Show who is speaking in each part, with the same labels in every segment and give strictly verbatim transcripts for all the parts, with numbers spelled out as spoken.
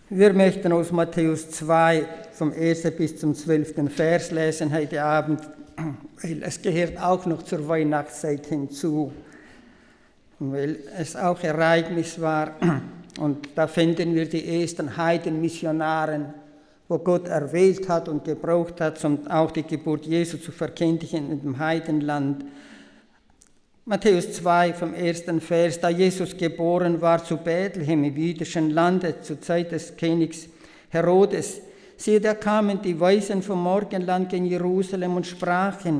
Speaker 1: Wir möchten aus Matthäus zwei vom ersten bis zum zwölften Vers lesen heute Abend, weil es gehört auch noch zur Weihnachtszeit hinzu, weil es auch Ereignis war. Und da finden wir die ersten Heidenmissionaren, wo Gott erwählt hat und gebraucht hat, um auch die Geburt Jesu zu verkündigen in dem Heidenland. Matthäus zwei vom ersten Vers, da Jesus geboren war zu Bethlehem im jüdischen Lande zur Zeit des Königs Herodes. Siehe, da kamen die Weisen vom Morgenland gen Jerusalem und sprachen,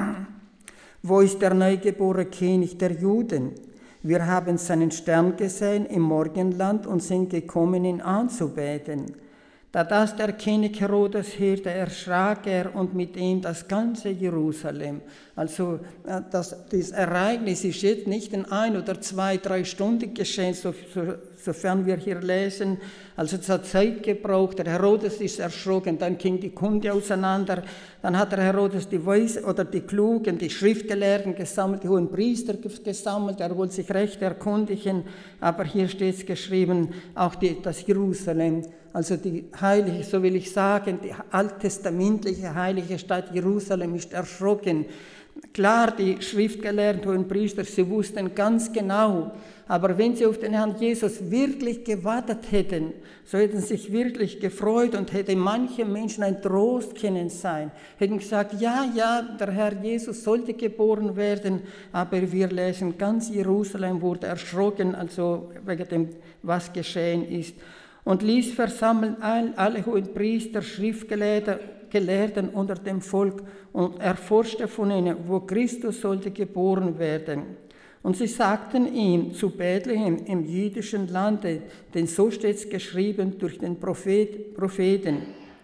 Speaker 1: wo ist der neugeborene König der Juden? Wir haben seinen Stern gesehen im Morgenland und sind gekommen, ihn anzubeten. Da das der König Herodes hörte, erschrak er und mit ihm das ganze Jerusalem. Also das, das Ereignis ist jetzt nicht in ein oder zwei, drei Stunden geschehen, so, so, sofern wir hier lesen. Also es hat Zeit gebraucht, der Herodes ist erschrocken, dann ging die Kunde auseinander. Dann hat der Herodes die Weisen oder die Klugen, die Schriftgelehrten gesammelt, die hohen Priester gesammelt, er wollte sich recht erkundigen. Aber hier steht es geschrieben, auch die, das Jerusalem. Also die heilige, so will ich sagen, die alttestamentliche heilige Stadt Jerusalem ist erschrocken. Klar, die Schriftgelehrten und Priester, sie wussten ganz genau, aber wenn sie auf den Herrn Jesus wirklich gewartet hätten, so hätten sie sich wirklich gefreut und hätten manche Menschen ein Trost können sein, hätten gesagt, ja, ja, der Herr Jesus sollte geboren werden, aber wir lesen, ganz Jerusalem wurde erschrocken, also wegen dem, was geschehen ist. Und ließ versammeln alle hohen Priester, Schriftgelehrten unter dem Volk und erforschte von ihnen, wo Christus sollte geboren werden. Und sie sagten ihm zu Bethlehem im jüdischen Lande, denn so steht es geschrieben durch den Prophet, Propheten.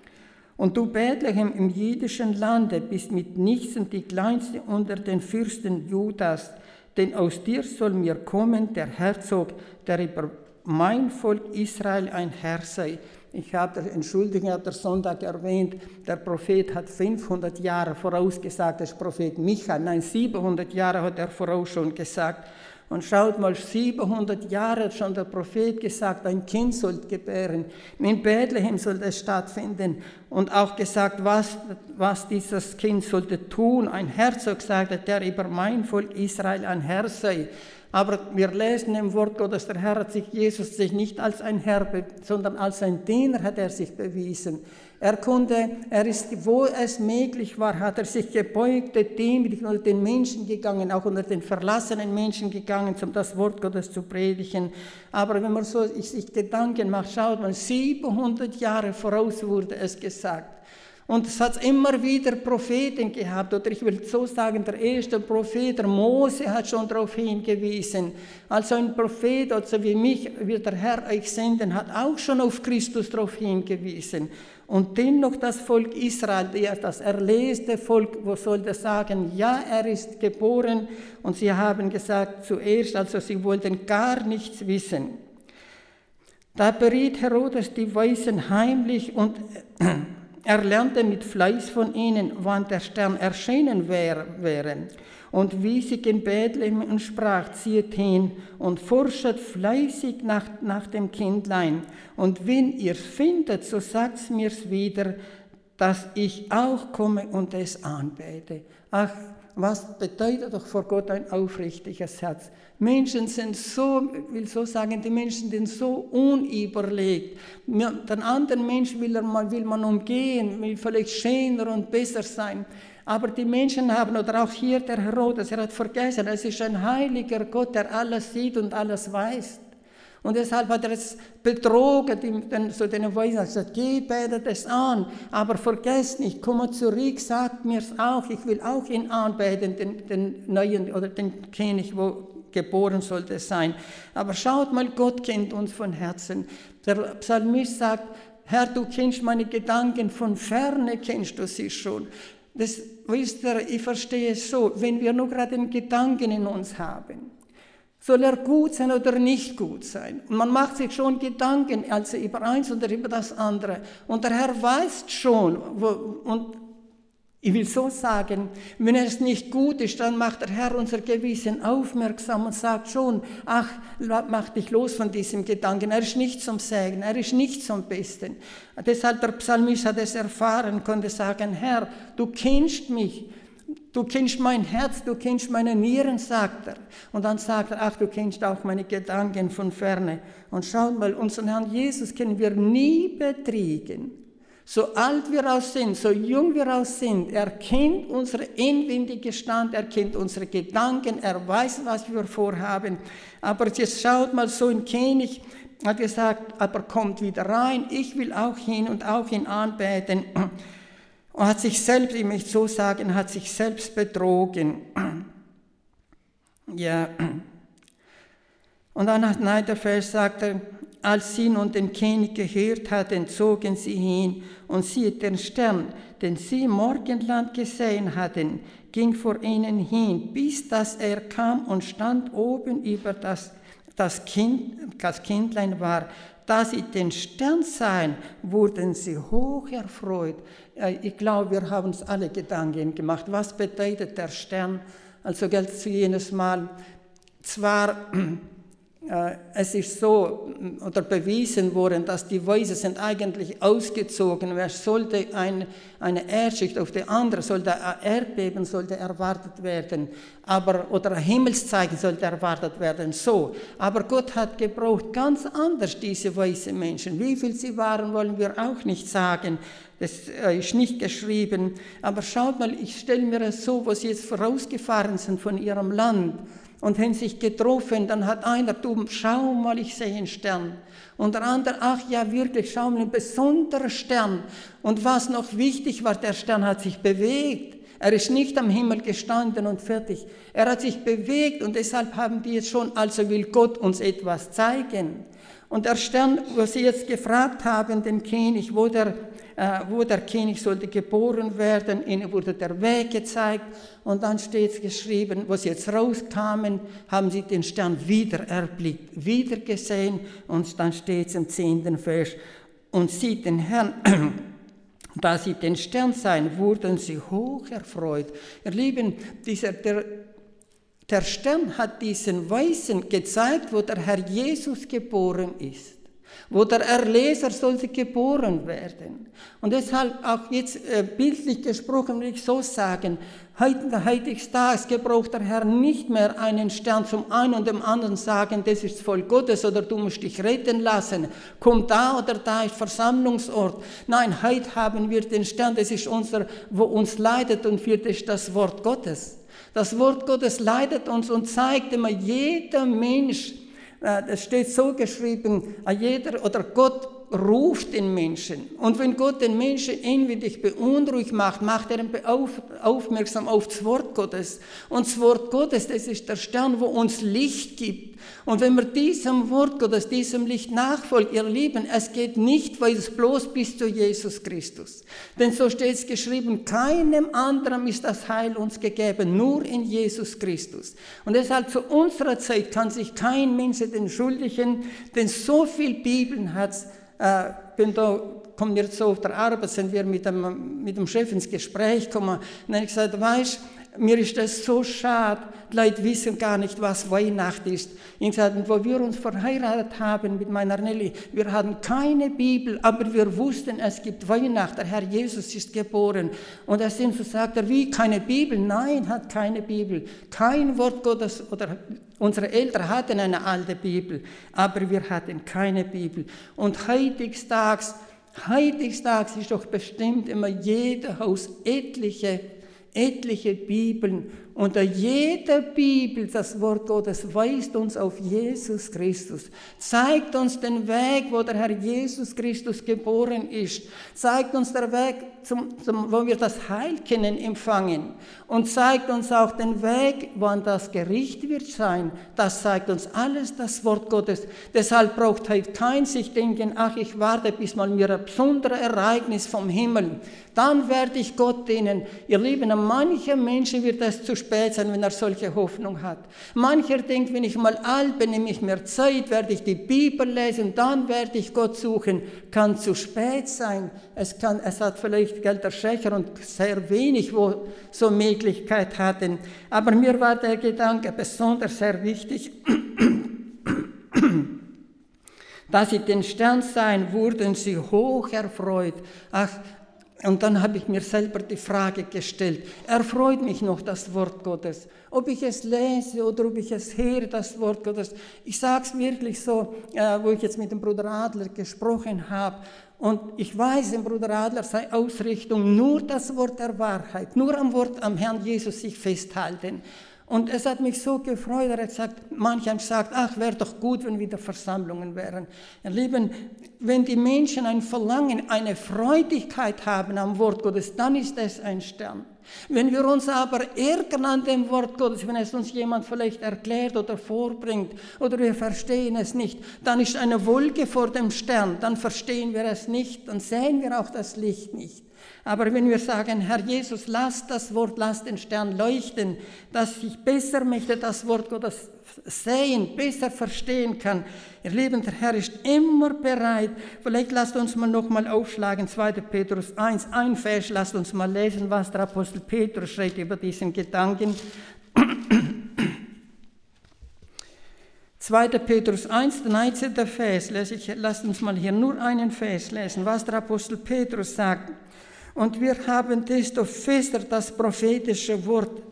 Speaker 1: Und du Bethlehem im jüdischen Lande bist mit nichts die kleinste unter den Fürsten Judas, denn aus dir soll mir kommen der Herzog, der über mein Volk Israel ein Herr sei. Ich habe, Entschuldigung, ich habe der Sonntag erwähnt, der Prophet hat fünfhundert Jahre vorausgesagt, das Prophet Micha, nein, siebenhundert Jahre hat er voraus schon gesagt. Und schaut mal, siebenhundert Jahre hat schon der Prophet gesagt, ein Kind soll gebären. In Bethlehem soll das stattfinden. Und auch gesagt, was, was dieses Kind sollte tun. Ein Herzog sagte, der über mein Volk Israel ein Herr sei. Aber wir lesen im Wort Gottes, der Herr hat sich, Jesus sich nicht als ein Herr, sondern als ein Diener hat er sich bewiesen. Er konnte, er ist, wo es möglich war, hat er sich gebeugt, demütig unter den Menschen gegangen, auch unter den verlassenen Menschen gegangen, um das Wort Gottes zu predigen. Aber wenn man so sich Gedanken macht, schaut man, siebenhundert Jahre voraus wurde es gesagt. Und es hat immer wieder Propheten gehabt, oder ich will so sagen, der erste Prophet, der Mose, hat schon darauf hingewiesen. Also ein Prophet, also wie mich, wird der Herr euch senden, hat auch schon auf Christus darauf hingewiesen. Und dennoch das Volk Israel, das erlöste Volk, wo soll das sagen, ja, er ist geboren. Und sie haben gesagt zuerst, also sie wollten gar nichts wissen. Da beriet Herodes die Weisen heimlich und er lernte mit Fleiß von ihnen, wann der Stern erschienen wäre, und wies sich in Bethlehem und sprach, zieht hin und forschet fleißig nach, nach dem Kindlein. Und wenn ihr findet, so sagt's mir's wieder, dass ich auch komme und es anbete. Ach, was bedeutet doch vor Gott ein aufrichtiges Herz? Menschen sind so, ich will so sagen, die Menschen sind so unüberlegt. Den anderen Menschen will, er mal, will man umgehen, will vielleicht schöner und besser sein. Aber die Menschen haben, oder auch hier der Herodes, er hat vergessen, es ist ein heiliger Gott, der alles sieht und alles weiß. Und deshalb hat er es betrogen, den, so den Weisen, er hat gesagt, geh, betet es an, aber vergesst nicht, komm zurück, sagt mir es auch, ich will auch ihn anbeten, den, den neuen oder den König, wo geboren sollte sein. Aber schaut mal, Gott kennt uns von Herzen. Der Psalmist sagt, Herr, du kennst meine Gedanken, von ferne kennst du sie schon. Das, wisst ihr, ich verstehe es so, wenn wir nur gerade einen Gedanken in uns haben, soll er gut sein oder nicht gut sein? Und man macht sich schon Gedanken, also über eins oder über das andere. Und der Herr weiß schon, wo, und Ich will so sagen, wenn es nicht gut ist, dann macht der Herr unser Gewissen aufmerksam und sagt schon, ach, mach dich los von diesem Gedanken, er ist nicht zum Segen, er ist nicht zum Besten. Deshalb der Psalmist hat es erfahren, konnte sagen, Herr, du kennst mich, du kennst mein Herz, du kennst meine Nieren, sagt er. Und dann sagt er, ach, du kennst auch meine Gedanken von ferne. Und schaut mal, unseren Herrn Jesus können wir nie betrügen. So alt wir auch sind, so jung wir auch sind, er kennt unseren inwendigen Stand, er kennt unsere Gedanken, er weiß, was wir vorhaben. Aber jetzt schaut mal, so ein König hat gesagt, aber kommt wieder rein, ich will auch hin und auch ihn anbeten. Und hat sich selbst, ich möchte so sagen, hat sich selbst betrogen. Ja. Und dann hat nein, der Vers sagt er, als sie nun den König gehört hatten, zogen sie hin, und siehe, den Stern, den sie im Morgenland gesehen hatten, ging vor ihnen hin, bis dass er kam und stand oben über das, das, kind, das Kindlein war. Da sie den Stern sahen, wurden sie hoch erfreut. Ich glaube, wir haben uns alle Gedanken gemacht. Was bedeutet der Stern? Also gilt zu jenes Mal, zwar äh, es ist so oder bewiesen worden, dass die Weisen sind eigentlich ausgezogen. Wer sollte ein, eine Erdschicht auf die andere, sollte ein Erdbeben sollte erwartet werden, aber oder ein Himmelszeichen sollte erwartet werden. So, aber Gott hat gebraucht ganz anders diese weisen Menschen. Wie viel sie waren, wollen wir auch nicht sagen. Das ist nicht geschrieben. Aber schaut mal, ich stelle mir es so, wo sie jetzt vorausgefahren sind von ihrem Land und haben sich getroffen, dann hat einer, du, schau mal, ich sehe einen Stern. Und der andere, ach ja, wirklich, schau mal, ein besonderer Stern. Und was noch wichtig war, der Stern hat sich bewegt. Er ist nicht am Himmel gestanden und fertig. Er hat sich bewegt und deshalb haben die jetzt schon, also will Gott uns etwas zeigen. Und der Stern, wo sie jetzt gefragt haben, den König, wo der, äh, wo der König sollte geboren werden, ihnen wurde der Weg gezeigt und dann steht es geschrieben, wo sie jetzt rauskamen, haben sie den Stern wieder erblickt, wieder gesehen und dann steht es im zehnten Vers, und sie den Herrn, da sie den Stern sahen, wurden sie hoch erfreut. Ihr Lieben, dieser, der, der Stern hat diesen Weisen gezeigt, wo der Herr Jesus geboren ist, wo der Erlöser sollte geboren werden. Und deshalb auch jetzt äh, bildlich gesprochen will ich so sagen, heute, heutiges Tages gebraucht der Herr nicht mehr einen Stern zum einen und dem anderen sagen, das ist voll Gottes oder du musst dich retten lassen, komm da oder da ist Versammlungsort. Nein, heute haben wir den Stern, das ist unser, wo uns leitet und führt, ist das Wort Gottes. Das Wort Gottes leitet uns und zeigt immer, jeder Mensch, das steht so geschrieben, jeder oder Gott ruft den Menschen. Und wenn Gott den Menschen inwendig beunruhigt macht, macht er ihn auf, aufmerksam auf das Wort Gottes. Und das Wort Gottes, das ist der Stern, wo uns Licht gibt. Und wenn wir diesem Wort Gottes, diesem Licht nachfolgen, ihr Lieben, es geht nicht, weil es bloß bis zu Jesus Christus. Denn so steht es geschrieben, keinem anderen ist das Heil uns gegeben, nur in Jesus Christus. Und deshalb zu unserer Zeit kann sich kein Mensch entschuldigen, denn so viel Bibeln hat es. Äh, bin da, kommen jetzt so auf der Arbeit, sind wir mit dem, mit dem Chef ins Gespräch gekommen. Und dann habe ich gesagt, weißt, mir ist das so schade, die Leute wissen gar nicht, was Weihnacht ist. Ich habe gesagt, wo wir uns verheiratet haben mit meiner Nelly, wir hatten keine Bibel, aber wir wussten, es gibt Weihnacht, der Herr Jesus ist geboren. Und er sind so, sagt er, wie, keine Bibel? Nein, hat keine Bibel. Kein Wort Gottes, oder unsere Eltern hatten eine alte Bibel, aber wir hatten keine Bibel. Und heutzutage, heutzutage ist doch bestimmt immer jeder Haus etliche etliche Bibeln. Unter jeder Bibel, das Wort Gottes, weist uns auf Jesus Christus, zeigt uns den Weg, wo der Herr Jesus Christus geboren ist, zeigt uns den Weg, zum, zum, wo wir das Heil können empfangen und zeigt uns auch den Weg, wann das Gericht wird sein. Das zeigt uns alles das Wort Gottes. Deshalb braucht heute kein sich denken, ach, ich warte, bis mal mir ein besonderes Ereignis vom Himmel, dann werde ich Gott dienen. Ihr Lieben, an manchen Menschen wird das zu spät sein, wenn er solche Hoffnung hat. Mancher denkt, wenn ich mal alt bin, nehme ich mir Zeit, werde ich die Bibel lesen, dann werde ich Gott suchen. Kann zu spät sein. Es, kann, es hat vielleicht Geld der Schächer und sehr wenig, wo so Möglichkeit hatten. Aber mir war der Gedanke besonders sehr wichtig, dass sie den Stern sahen, wurden sie hoch erfreut. Ach, und dann habe ich mir selber die Frage gestellt, erfreut mich noch das Wort Gottes? Ob ich es lese oder ob ich es höre, das Wort Gottes. Ich sage es wirklich so, äh, wo ich jetzt mit dem Bruder Adler gesprochen habe. Und ich weiß, im Bruder Adler sei Ausrichtung nur das Wort der Wahrheit, nur am Wort am Herrn Jesus sich festhalten. Und es hat mich so gefreut, er hat gesagt, manche haben gesagt, ach, wäre doch gut, wenn wieder Versammlungen wären. Ihr Lieben, wenn die Menschen ein Verlangen, eine Freudigkeit haben am Wort Gottes, dann ist es ein Stern. Wenn wir uns aber ärgern an dem Wort Gottes, wenn es uns jemand vielleicht erklärt oder vorbringt oder wir verstehen es nicht, dann ist eine Wolke vor dem Stern, dann verstehen wir es nicht, dann sehen wir auch das Licht nicht. Aber wenn wir sagen, Herr Jesus, lass das Wort, lass den Stern leuchten, dass ich besser möchte das Wort Gottes sehen, besser verstehen kann. Ihr Lieben, der Herr ist immer bereit. Vielleicht lasst uns mal noch mal aufschlagen, zweiter Petrus eins, ein Vers, lasst uns mal lesen, was der Apostel Petrus schreibt über diesen Gedanken. zweiter Petrus eins, neunzehnter Vers, lese ich, lasst uns mal hier nur einen Vers lesen, was der Apostel Petrus sagt. Und wir haben desto fester das prophetische Wort.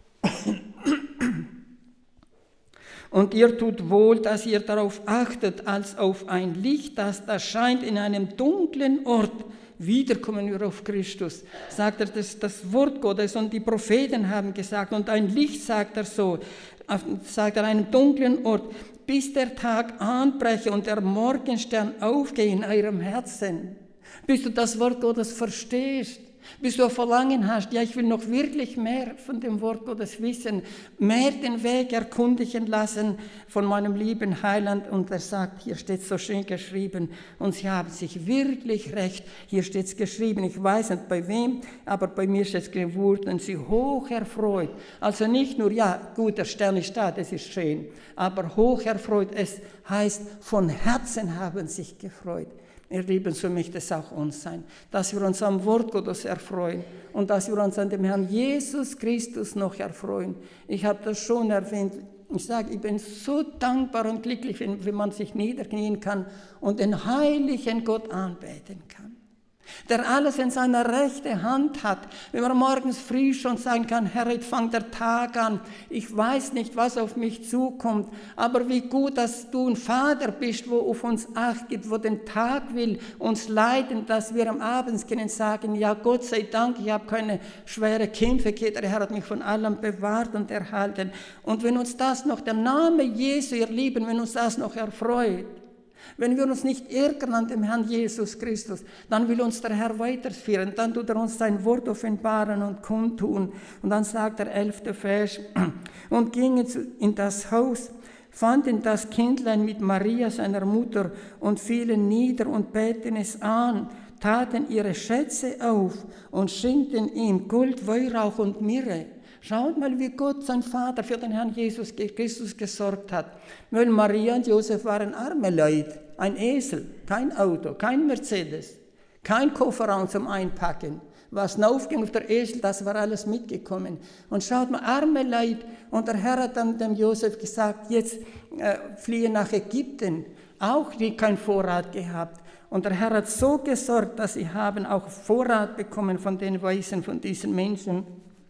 Speaker 1: Und ihr tut wohl, dass ihr darauf achtet, als auf ein Licht, das da scheint in einem dunklen Ort. Wieder kommen wir auf Christus, sagt er, das, das Wort Gottes und die Propheten haben gesagt. Und ein Licht, sagt er so, sagt er, an einem dunklen Ort, bis der Tag anbreche und der Morgenstern aufgehe in eurem Herzen. Bis du das Wort Gottes verstehst, bis du ein Verlangen hast, ja, ich will noch wirklich mehr von dem Wort Gottes wissen, mehr den Weg erkundigen lassen von meinem lieben Heiland. Und er sagt, hier steht so schön geschrieben, und sie haben sich wirklich recht, hier steht es geschrieben, ich weiß nicht bei wem, aber bei mir steht es geschrieben, wurden sie hoch erfreut. Also nicht nur, ja, gut, der Stern ist da, das ist schön, aber hoch erfreut, es heißt, von Herzen haben sich gefreut. Ihr Lieben, so möchte es auch uns sein, dass wir uns am Wort Gottes erfreuen und dass wir uns an dem Herrn Jesus Christus noch erfreuen. Ich habe das schon erwähnt. Ich sage, ich bin so dankbar und glücklich, wenn, wenn man sich niederknien kann und den heiligen Gott anbeten kann, der alles in seiner rechten Hand hat. Wenn man morgens früh schon sagen kann, Herr, jetzt fängt der Tag an, ich weiß nicht, was auf mich zukommt, aber wie gut, dass du ein Vater bist, wo auf uns Acht gibt, wo den Tag will uns leiten, dass wir am Abend können sagen, ja, Gott sei Dank, ich habe keine schwere Kämpfe gehabt, der Herr hat mich von allem bewahrt und erhalten. Und wenn uns das noch, der Name Jesu, ihr Lieben, wenn uns das noch erfreut, wenn wir uns nicht ärgern an dem Herrn Jesus Christus, dann will uns der Herr weiterführen, dann tut er uns sein Wort offenbaren und kundtun. Und dann sagt der elfte Vers, und gingen in das Haus, fanden das Kindlein mit Maria, seiner Mutter, und fielen nieder und beten es an, taten ihre Schätze auf und schenkten ihm Gold, Weihrauch und Myrrhe. Schaut mal, wie Gott, sein Vater, für den Herrn Jesus Christus gesorgt hat. Weil Maria und Josef waren arme Leute, ein Esel, kein Auto, kein Mercedes, kein Kofferraum zum Einpacken. Was hinaufging auf der Esel, das war alles mitgekommen. Und schaut mal, arme Leute. Und der Herr hat dann dem Josef gesagt, jetzt äh, fliehe nach Ägypten. Auch die kein Vorrat gehabt. Und der Herr hat so gesorgt, dass sie haben auch Vorrat bekommen von den Weisen, von diesen Menschen.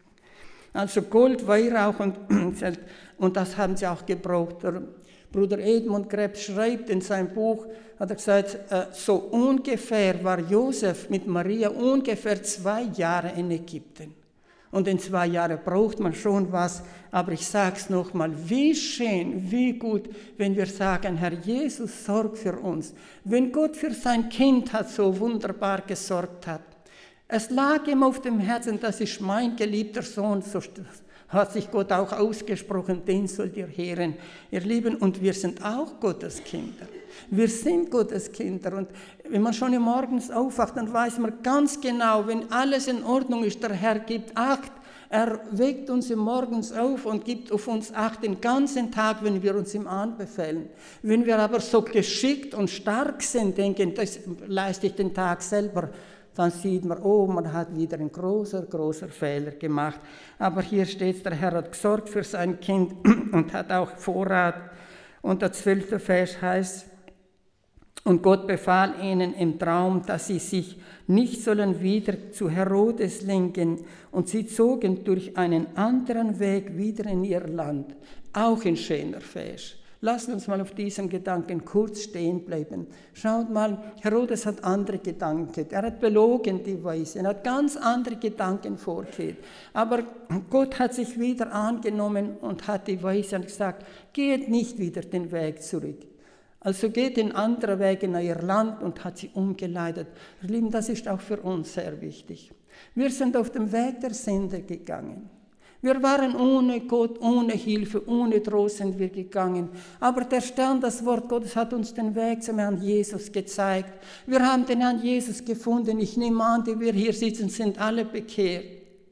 Speaker 1: Also Gold, Weihrauch und, und das haben sie auch gebraucht. Der Bruder Edmund Krebs schreibt in seinem Buch, hat er gesagt, so ungefähr war Josef mit Maria ungefähr zwei Jahre in Ägypten. Und in zwei Jahren braucht man schon was, aber ich sage es nochmal, wie schön, wie gut, wenn wir sagen, Herr Jesus, sorg für uns. Wenn Gott für sein Kind hat so wunderbar gesorgt hat. Es lag ihm auf dem Herzen, das ist mein geliebter Sohn, so hat sich Gott auch ausgesprochen, den sollt ihr hören, ihr Lieben, und wir sind auch Gottes Kinder. Wir sind Gottes Kinder und wenn man schon morgens aufwacht, dann weiß man ganz genau, wenn alles in Ordnung ist, der Herr gibt Acht, Er weckt uns morgens auf und gibt auf uns Acht den ganzen Tag, wenn wir uns ihm anbefehlen. Wenn wir aber so geschickt und stark sind, denken, das leiste ich den Tag selber, dann sieht man, oh, man hat wieder einen großer, großer Fehler gemacht. Aber hier steht, der Herr hat gesorgt für sein Kind und hat auch Vorrat. Und der zwölfte Vers heißt, und Gott befahl ihnen im Traum, dass sie sich nicht sollen wieder zu Herodes lenken, und sie zogen durch einen anderen Weg wieder in ihr Land. Auch ein schöner Vers. Lasst uns mal auf diesem Gedanken kurz stehen bleiben. Schaut mal, Herodes hat andere Gedanken. Er hat belogen die Weisen, er hat ganz andere Gedanken vorgeht. Aber Gott hat sich wieder angenommen und hat die Weisen gesagt, geht nicht wieder den Weg zurück. Also geht in andere Wege in euer Land und hat sie umgeleitet. Ihr Lieben, das ist auch für uns sehr wichtig. Wir sind auf dem Weg der Sünde gegangen. Wir waren ohne Gott, ohne Hilfe, ohne Trost sind wir gegangen. Aber der Stern, das Wort Gottes, hat uns den Weg zum Herrn Jesus gezeigt. Wir haben den Herrn Jesus gefunden. Ich nehme an, die wir hier sitzen, sind alle bekehrt.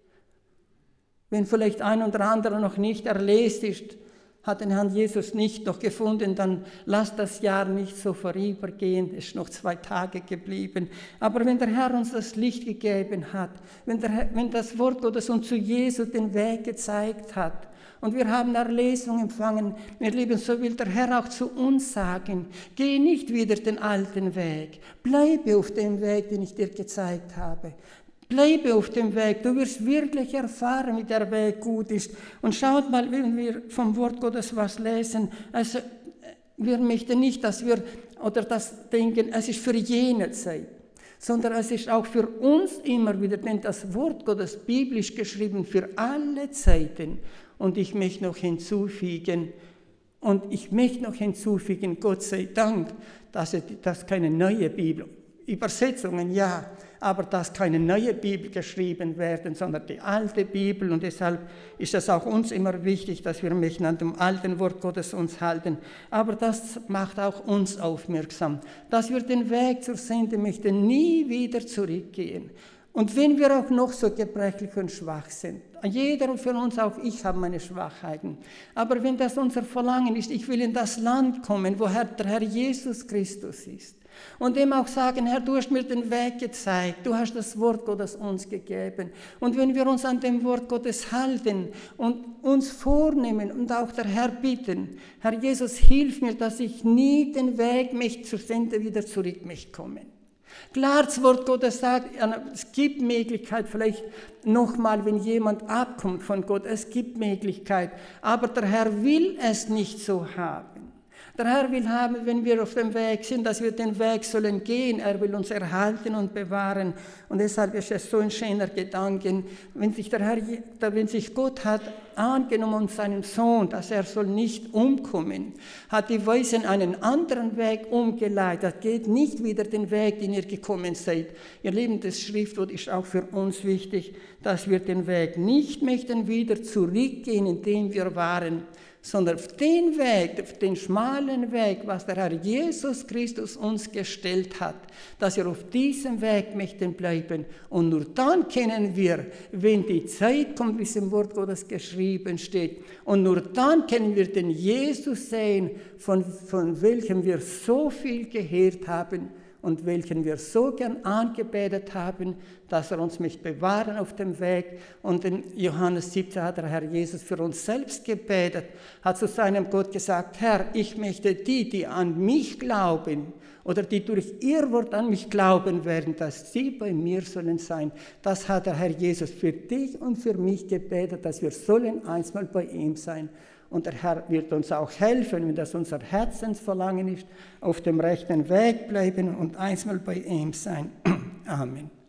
Speaker 1: Wenn vielleicht ein oder andere noch nicht erlesen ist, hat den Herrn Jesus nicht noch gefunden, dann lasst das Jahr nicht so vorübergehen, es ist noch zwei Tage geblieben. Aber wenn der Herr uns das Licht gegeben hat, wenn, der, wenn das Wort Gottes uns zu Jesu den Weg gezeigt hat und wir haben Erlesung empfangen, wir Lieben, so will der Herr auch zu uns sagen, geh nicht wieder den alten Weg, bleibe auf dem Weg, den ich dir gezeigt habe. Bleibe auf dem Weg, du wirst wirklich erfahren, wie der Weg gut ist. Und schaut mal, wenn wir vom Wort Gottes was lesen, also wir möchten nicht, dass wir oder das denken, es ist für jene Zeit, sondern es ist auch für uns immer wieder, denn das Wort Gottes biblisch geschrieben für alle Zeiten. Und ich möchte noch hinzufügen, und ich möchte noch hinzufügen, Gott sei Dank, dass das keine neue Bibel, Übersetzungen, ja, aber dass keine neue Bibel geschrieben werden, sondern die alte Bibel. Und deshalb ist es auch uns immer wichtig, dass wir möchten an dem alten Wort Gottes uns halten. Aber das macht auch uns aufmerksam, dass wir den Weg zur Sünde möchten nie wieder zurückgehen. Und wenn wir auch noch so gebrechlich und schwach sind, jeder von uns, auch ich, habe meine Schwachheiten. Aber wenn das unser Verlangen ist, ich will in das Land kommen, wo Herr, der Herr Jesus Christus ist, und ihm auch sagen, Herr, du hast mir den Weg gezeigt, du hast das Wort Gottes uns gegeben. Und wenn wir uns an dem Wort Gottes halten und uns vornehmen und auch der Herr bitten, Herr Jesus, hilf mir, dass ich nie den Weg mich zur Sünde wieder zurück mich kommen. Klar, das Wort Gottes sagt, es gibt Möglichkeit, vielleicht nochmal, wenn jemand abkommt von Gott, es gibt Möglichkeit, aber der Herr will es nicht so haben. Der Herr will haben, wenn wir auf dem Weg sind, dass wir den Weg sollen gehen. Er will uns erhalten und bewahren. Und deshalb ist es so ein schöner Gedanke, wenn sich der Herr, wenn sich Gott hat angenommen und seinen Sohn, dass er soll nicht umkommen, hat die Weisen einen anderen Weg umgeleitet. Geht nicht wieder den Weg, den ihr gekommen seid. Ihr Lieben, das Schriftwort ist auch für uns wichtig, dass wir den Weg nicht möchten wieder zurückgehen, in dem wir waren, sondern auf den Weg, auf den schmalen Weg, was der Herr Jesus Christus uns gestellt hat, dass wir auf diesem Weg möchten bleiben. Und nur dann können wir, wenn die Zeit kommt, wie es im Wort Gottes geschrieben steht, und nur dann können wir den Jesus sehen, von, von welchem wir so viel gehört haben und welchen wir so gern angebetet haben, dass er uns möchte bewahren auf dem Weg. Und in Johannes siebzehn hat der Herr Jesus für uns selbst gebetet, hat zu seinem Gott gesagt, Herr, ich möchte die, die an mich glauben oder die durch ihr Wort an mich glauben werden, dass sie bei mir sollen sein. Das hat der Herr Jesus für dich und für mich gebetet, dass wir sollen einmal bei ihm sein. Und der Herr wird uns auch helfen, wenn das unser Herzensverlangen ist, auf dem rechten Weg bleiben und einmal bei ihm sein. Amen.